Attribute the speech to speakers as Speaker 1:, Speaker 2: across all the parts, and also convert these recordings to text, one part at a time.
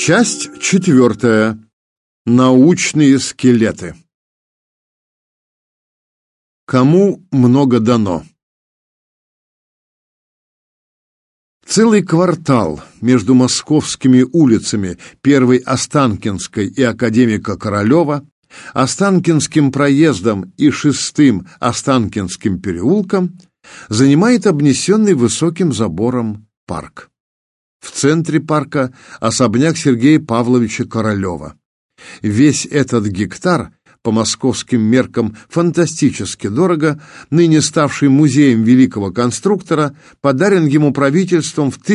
Speaker 1: Часть 4. Научные скелеты. Кому много дано? Целый квартал между московскими улицами Первой Останкинской и Академика Королева, Останкинским проездом и Шестым Останкинским переулком занимает обнесенный высоким забором парк. В центре парка особняк Сергея Павловича Королева. Весь этот гектар, по московским меркам фантастически дорого, ныне ставший музеем великого конструктора, подарен ему правительством в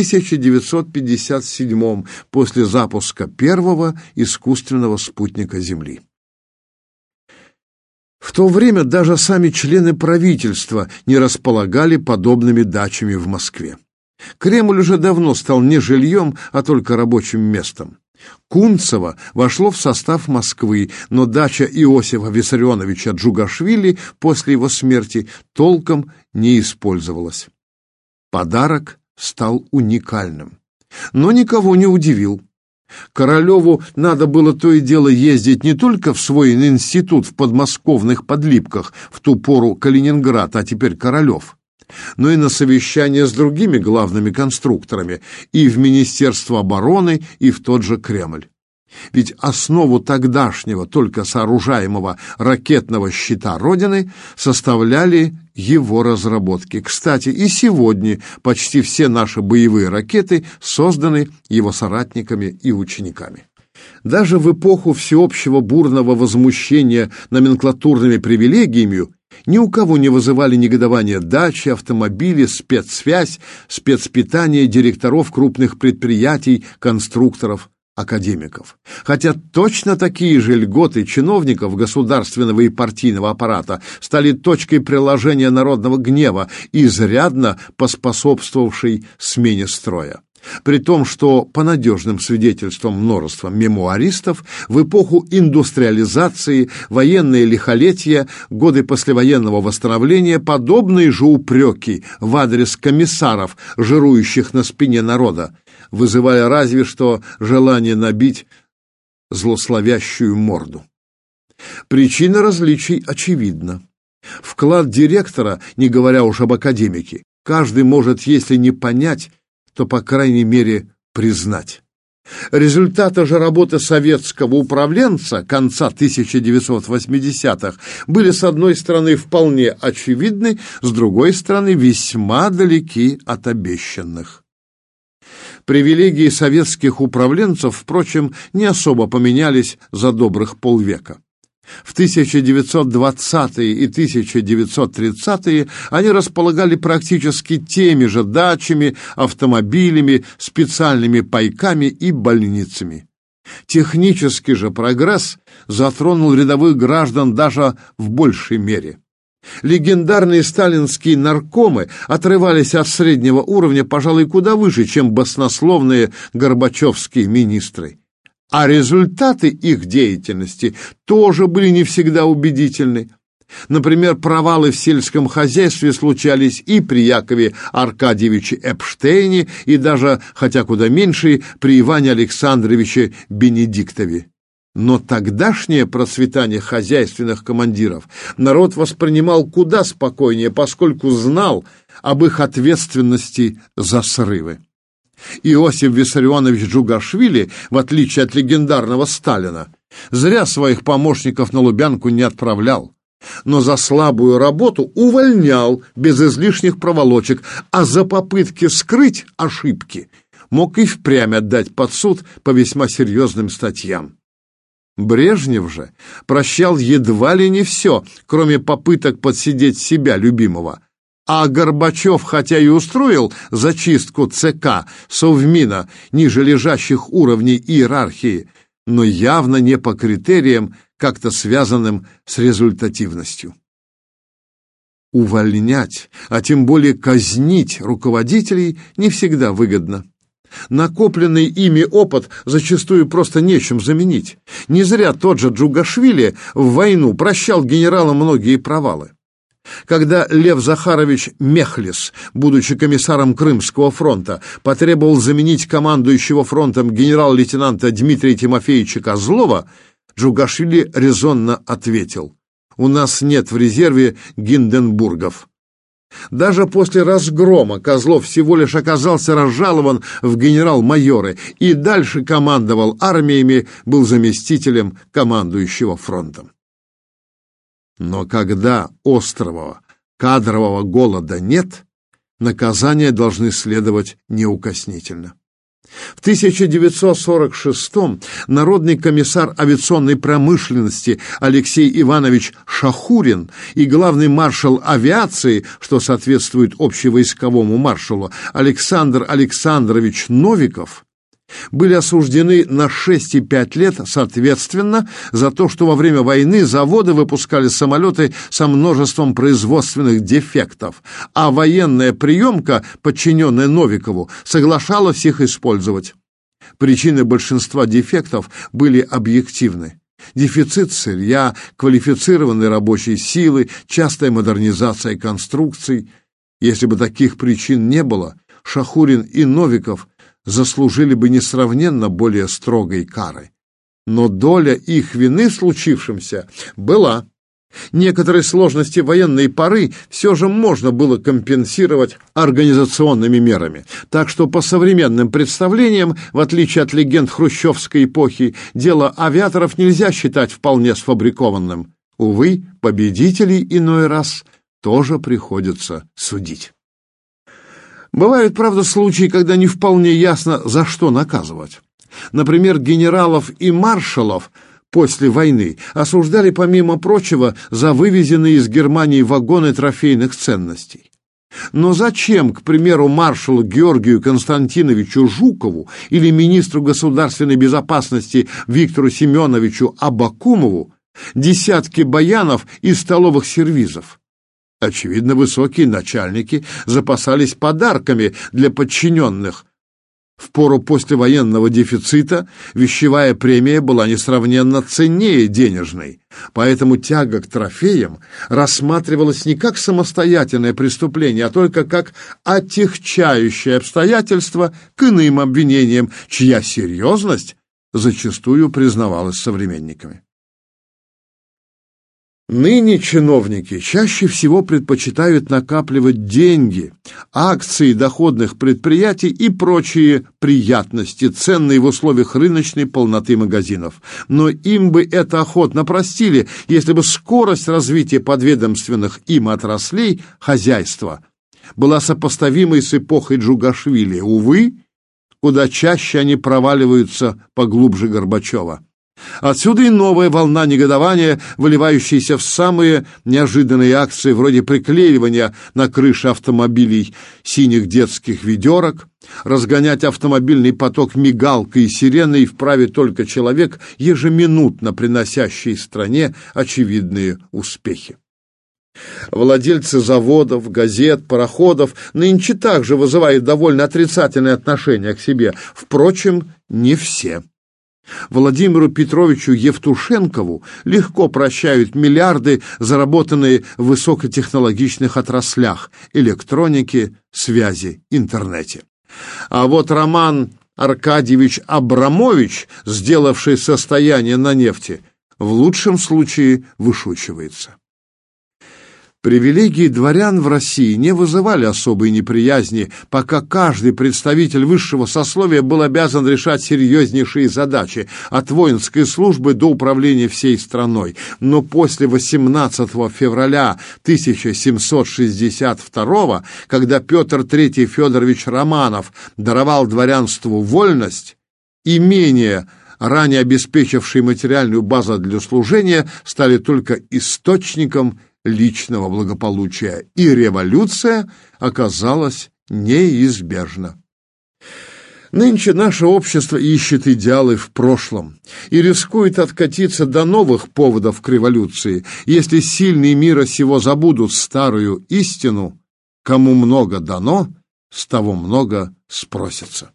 Speaker 1: 1957 после запуска первого искусственного спутника Земли. В то время даже сами члены правительства не располагали подобными дачами в Москве. Кремль уже давно стал не жильем, а только рабочим местом. Кунцево вошло в состав Москвы, но дача Иосифа Виссарионовича Джугашвили после его смерти толком не использовалась. Подарок стал уникальным, но никого не удивил. Королеву надо было то и дело ездить не только в свой институт в подмосковных Подлипках, в ту пору Калининград, а теперь Королев, но и на совещания с другими главными конструкторами, и в Министерство обороны, и в тот же Кремль. Ведь основу тогдашнего, только сооружаемого ракетного щита Родины составляли его разработки. Кстати, и сегодня почти все наши боевые ракеты созданы его соратниками и учениками. Даже в эпоху всеобщего бурного возмущения номенклатурными привилегиями ни у кого не вызывали негодования дачи, автомобили, спецсвязь, спецпитание директоров крупных предприятий, конструкторов, академиков. Хотя точно такие же льготы чиновников государственного и партийного аппарата стали точкой приложения народного гнева, изрядно поспособствовавшей смене строя. При том, что, по надежным свидетельствам множества мемуаристов, в эпоху индустриализации, военное лихолетие, годы послевоенного восстановления, подобные же упреки в адрес комиссаров, жирующих на спине народа, вызывали разве что желание набить злословящую морду. Причина различий очевидна. Вклад директора, не говоря уж об академике, каждый может, если не понять, то, по крайней мере, признать. Результаты же работы советского управленца конца 1980-х были, с одной стороны, вполне очевидны, с другой стороны, весьма далеки от обещанных. Привилегии советских управленцев, впрочем, не особо поменялись за добрых полвека. В 1920-е и 1930-е они располагали практически теми же дачами, автомобилями, специальными пайками и больницами. Технический же прогресс затронул рядовых граждан даже в большей мере. Легендарные сталинские наркомы отрывались от среднего уровня, пожалуй, куда выше, чем баснословные горбачевские министры. А результаты их деятельности тоже были не всегда убедительны. Например, провалы в сельском хозяйстве случались и при Якове Аркадьевиче Эпштейне, и даже, хотя куда меньше, при Иване Александровиче Бенедиктове. Но тогдашнее процветание хозяйственных командиров народ воспринимал куда спокойнее, поскольку знал об их ответственности за срывы. Иосиф Виссарионович Джугашвили, в отличие от легендарного Сталина, зря своих помощников на Лубянку не отправлял, но за слабую работу увольнял без излишних проволочек, а за попытки скрыть ошибки мог и впрямь отдать под суд по весьма серьезным статьям. Брежнев же прощал едва ли не все, кроме попыток подсидеть себя любимого. А Горбачев, хотя и устроил зачистку ЦК, Совмина, ниже лежащих уровней иерархии, но явно не по критериям, как-то связанным с результативностью. Увольнять, а тем более казнить руководителей не всегда выгодно. Накопленный ими опыт зачастую просто нечем заменить. Не зря тот же Джугашвили в войну прощал генералам многие провалы. Когда Лев Захарович Мехлис, будучи комиссаром Крымского фронта, потребовал заменить командующего фронтом генерал-лейтенанта Дмитрия Тимофеевича Козлова, Джугашвили резонно ответил: «У нас нет в резерве Гинденбургов». Даже после разгрома Козлов всего лишь оказался разжалован в генерал-майоры и дальше командовал армиями, был заместителем командующего фронтом. Но когда острого кадрового голода нет, наказания должны следовать неукоснительно. В 1946-м народный комиссар авиационной промышленности Алексей Иванович Шахурин и главный маршал авиации, что соответствует общевойсковому маршалу, Александр Александрович Новиков, были осуждены на 6 и 5 лет соответственно за то, что во время войны заводы выпускали самолеты со множеством производственных дефектов, а военная приемка, подчиненная Новикову, соглашалась их использовать. Причины большинства дефектов были объективны: дефицит сырья, квалифицированной рабочей силы, частая модернизация конструкций. Если бы таких причин не было, Шахурин и Новиков заслужили бы несравненно более строгой кары. Но доля их вины в случившемся была. Некоторые сложности военной поры все же можно было компенсировать организационными мерами. Так что по современным представлениям, в отличие от легенд хрущевской эпохи, дело авиаторов нельзя считать вполне сфабрикованным. Увы, победителей иной раз тоже приходится судить. Бывают, правда, случаи, когда не вполне ясно, за что наказывать. Например, генералов и маршалов после войны осуждали, помимо прочего, за вывезенные из Германии вагоны трофейных ценностей. Но зачем, к примеру, маршалу Георгию Константиновичу Жукову или министру государственной безопасности Виктору Семеновичу Абакумову десятки баянов и столовых сервизов? Очевидно, высокие начальники запасались подарками для подчиненных. В пору послевоенного дефицита вещевая премия была несравненно ценнее денежной, поэтому тяга к трофеям рассматривалась не как самостоятельное преступление, а только как отягчающее обстоятельство к иным обвинениям, чья серьезность зачастую признавалась современниками. Ныне чиновники чаще всего предпочитают накапливать деньги, акции доходных предприятий и прочие приятности, ценные в условиях рыночной полноты магазинов. Но им бы это охотно простили, если бы скорость развития подведомственных им отраслей хозяйства была сопоставимой с эпохой Джугашвили. Увы, куда чаще они проваливаются поглубже Горбачева. Отсюда и новая волна негодования, выливающаяся в самые неожиданные акции вроде приклеивания на крыши автомобилей синих детских ведерок. Разгонять автомобильный поток мигалкой и сиреной вправе только человек, ежеминутно приносящий стране очевидные успехи. Владельцы заводов, газет, пароходов нынче также вызывают довольно отрицательное отношение к себе. Впрочем, не все. Владимиру Петровичу Евтушенкову легко прощают миллиарды, заработанные в высокотехнологичных отраслях – электронике, связи, интернете. А вот Роман Аркадьевич Абрамович, сделавший состояние на нефти, в лучшем случае вышучивается. Привилегии дворян в России не вызывали особой неприязни, пока каждый представитель высшего сословия был обязан решать серьезнейшие задачи, от воинской службы до управления всей страной. Но после 18 февраля 1762, когда Петр III Федорович Романов даровал дворянству вольность, имения, ранее обеспечившие материальную базу для служения, стали только источником личного благополучия, и революция оказалась неизбежна. Нынче наше общество ищет идеалы в прошлом и рискует откатиться до новых поводов к революции, если сильные мира сего забудут старую истину: кому много дано, с того много спросится.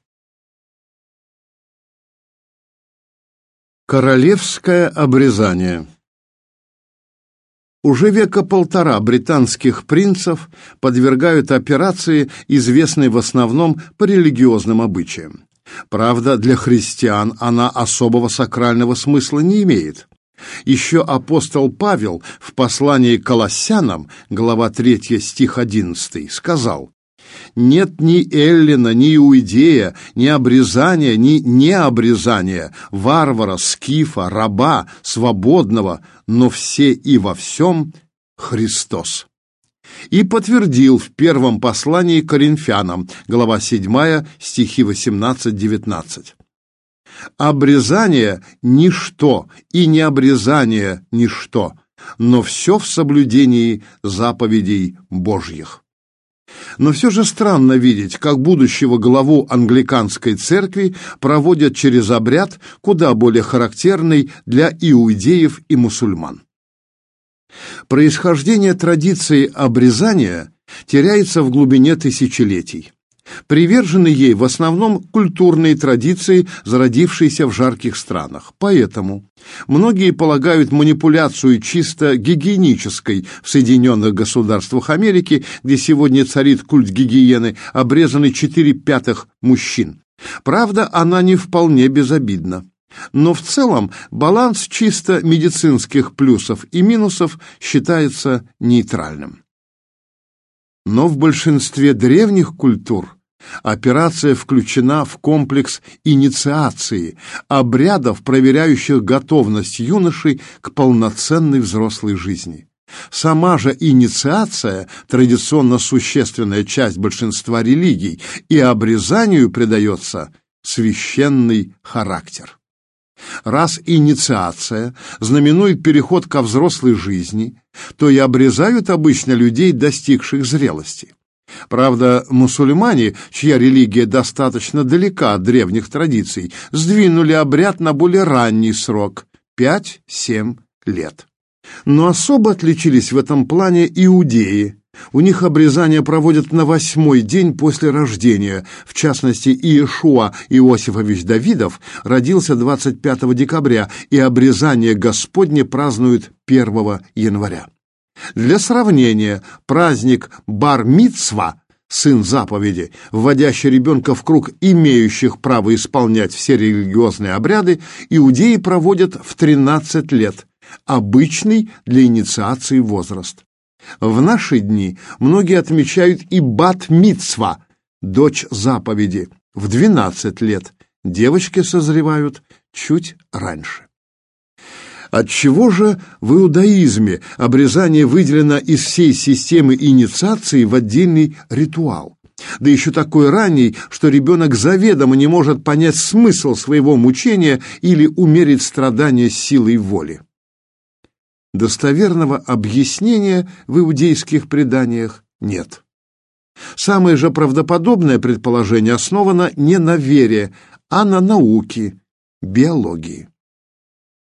Speaker 1: Королевское обрезание. Уже века полтора британских принцев подвергают операции, известной в основном по религиозным обычаям. Правда, для христиан она особого сакрального смысла не имеет. Еще апостол Павел в послании к Колоссянам, глава 3, стих 11, сказал: «Нет ни эллина, ни иудея, ни обрезания, ни необрезания, варвара, скифа, раба, свободного, но все и во всем Христос». И подтвердил в первом послании к Коринфянам, глава 7, стихи 18-19. «Обрезание – ничто, и необрезание – ничто, но все в соблюдении заповедей Божьих». Но все же странно видеть, как будущего главу англиканской церкви проводят через обряд, куда более характерный для иудеев и мусульман. Происхождение традиции обрезания теряется в глубине тысячелетий. Привержены ей в основном культурные традиции, зародившиеся в жарких странах. Поэтому многие полагают манипуляцию чисто гигиенической в Соединенных Государствах Америки, где сегодня царит культ гигиены, обрезаны 4/5 мужчин. Правда, она не вполне безобидна. Но в целом баланс чисто медицинских плюсов и минусов считается нейтральным. Но в большинстве древних культур операция включена в комплекс инициации, обрядов, проверяющих готовность юношей к полноценной взрослой жизни. Сама же инициация – традиционно существенная часть большинства религий, и обрезанию придается священный характер. Раз инициация знаменует переход ко взрослой жизни, то и обрезают обычно людей, достигших зрелости. Правда, мусульмане, чья религия достаточно далека от древних традиций, сдвинули обряд на более ранний срок – 5-7 лет. Но особо отличились в этом плане иудеи. У них обрезание проводят на 8-й день после рождения. В частности, Иешуа Иосифович Давидов родился 25 декабря, и обрезание Господне празднуют 1 января. Для сравнения, праздник Бар-Мицва, сын заповеди, вводящий ребенка в круг имеющих право исполнять все религиозные обряды, иудеи проводят в 13 лет, обычный для инициации возраст. В наши дни многие отмечают и Бат-Мицва, дочь заповеди, в 12 лет. Девочки созревают чуть раньше. Отчего же в иудаизме обрезание выделено из всей системы инициации в отдельный ритуал? Да еще такой ранний, что ребенок заведомо не может понять смысл своего мучения или умерить страдания силой воли. Достоверного объяснения в иудейских преданиях нет. Самое же правдоподобное предположение основано не на вере, а на науке, биологии.